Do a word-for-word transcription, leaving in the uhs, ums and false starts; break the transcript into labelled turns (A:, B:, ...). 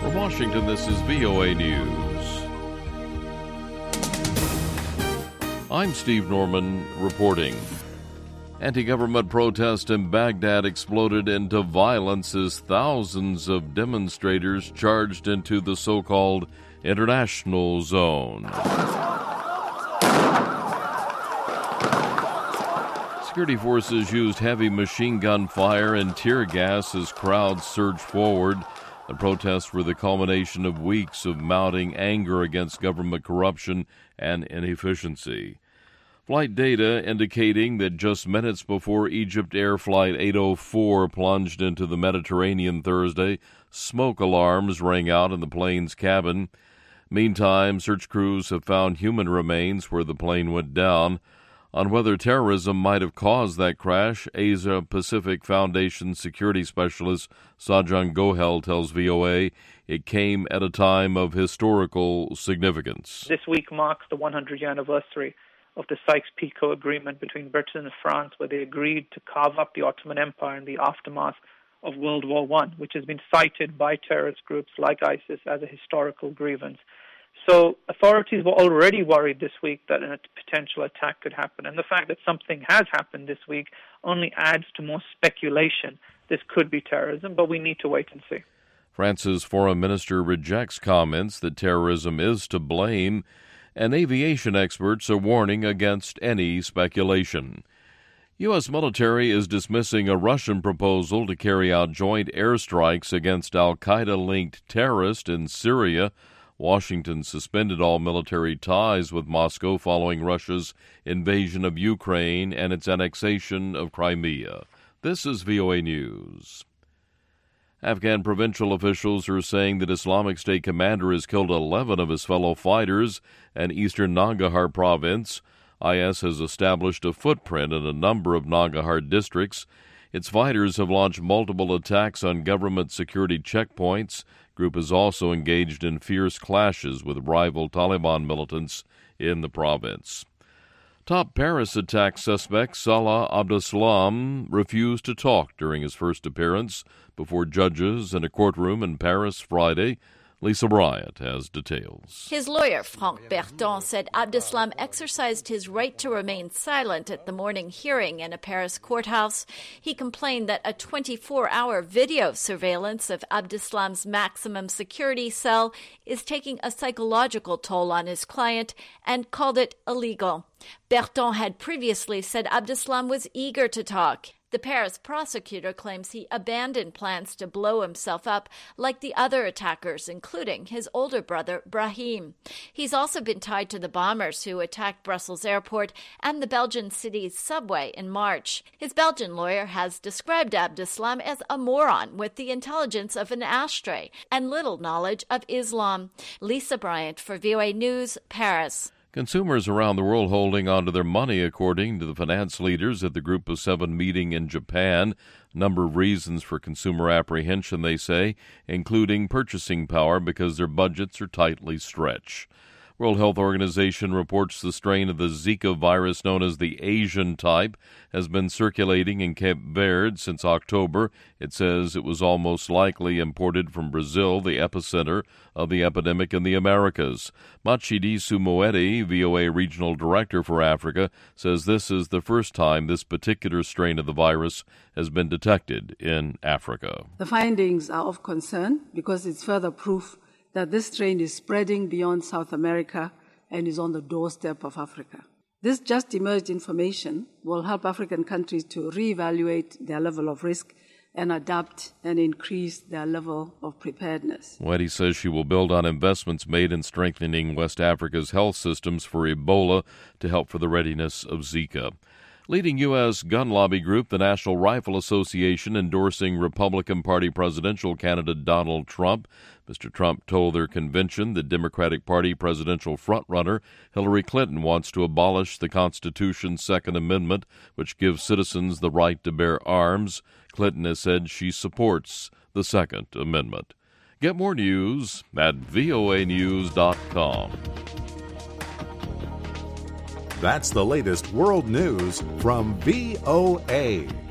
A: From Washington, this is V O A News. I'm Steve Norman reporting. Anti-government protest in Baghdad exploded into violence as thousands of demonstrators charged into the so-called international zone. Security forces used heavy machine gun fire and tear gas as crowds surged forward. The protests were the culmination of weeks of mounting anger against government corruption and inefficiency. Flight data indicating that just minutes before Egypt Air Flight eight oh four plunged into the Mediterranean Thursday, smoke alarms rang out in the plane's cabin. Meantime, search crews have found human remains where the plane went down. On whether terrorism might have caused that crash, Asia Pacific Foundation security specialist Sajjan Gohel tells V O A it came at a time of historical significance.
B: This week marks the one hundredth anniversary of the Sykes-Picot Agreement between Britain and France, where they agreed to carve up the Ottoman Empire in the aftermath of World War One, which has been cited by terrorist groups like ISIS as a historical grievance. So authorities were already worried this week that a potential attack could happen. And the fact that something has happened this week only adds to more speculation. This could be terrorism, but we need to wait and see.
A: France's foreign minister rejects comments that terrorism is to blame, and aviation experts are warning against any speculation. U S military is dismissing a Russian proposal to carry out joint airstrikes against al-Qaeda-linked terrorists in Syria. Washington suspended all military ties with Moscow following Russia's invasion of Ukraine and its annexation of Crimea. This is V O A News. Afghan provincial officials are saying that Islamic State commander has killed eleven of his fellow fighters in eastern Nangarhar province. I S has established a footprint in a number of Nangarhar districts. Its fighters have launched multiple attacks on government security checkpoints. Group is also engaged in fierce clashes with rival Taliban militants in the province. Top Paris attack suspect Salah Abdeslam refused to talk during his first appearance before judges in a courtroom in Paris Friday. Lisa Bryant has details.
C: His lawyer, Franck Berton, said Abdeslam exercised his right to remain silent at the morning hearing in a Paris courthouse. He complained that a twenty-four hour video surveillance of Abdeslam's maximum security cell is taking a psychological toll on his client and called it illegal. Berton had previously said Abdeslam was eager to talk. The Paris prosecutor claims he abandoned plans to blow himself up like the other attackers, including his older brother, Brahim. He's also been tied to the bombers who attacked Brussels airport and the Belgian city's subway in March. His Belgian lawyer has described Abdeslam as a moron with the intelligence of an ashtray and little knowledge of Islam. Lisa Bryant for V O A News, Paris.
A: Consumers around the world holding on to their money, according to the finance leaders at the Group of Seven meeting in Japan. A number of reasons for consumer apprehension, they say, including purchasing power because their budgets are tightly stretched. World Health Organization reports the strain of the Zika virus known as the Asian type has been circulating in Cape Verde since October. It says it was almost likely imported from Brazil, the epicenter of the epidemic in the Americas. Matshidiso Moeti, V O A Regional Director for Africa, says this is the first time this particular strain of the virus has been detected in Africa.
D: The findings are of concern because it's further proof that this strain is spreading beyond South America and is on the doorstep of Africa. This just emerged information will help African countries to reevaluate their level of risk and adapt and increase their level of preparedness.
A: Moeti says she will build on investments made in strengthening West Africa's health systems for Ebola to help for the readiness of Zika. Leading U S gun lobby group, the National Rifle Association, endorsing Republican Party presidential candidate Donald Trump. Mister Trump told their convention the Democratic Party presidential frontrunner Hillary Clinton wants to abolish the Constitution's Second Amendment, which gives citizens the right to bear arms. Clinton has said she supports the Second Amendment. Get more news at V O A news dot com.
E: That's the latest world news from V O A.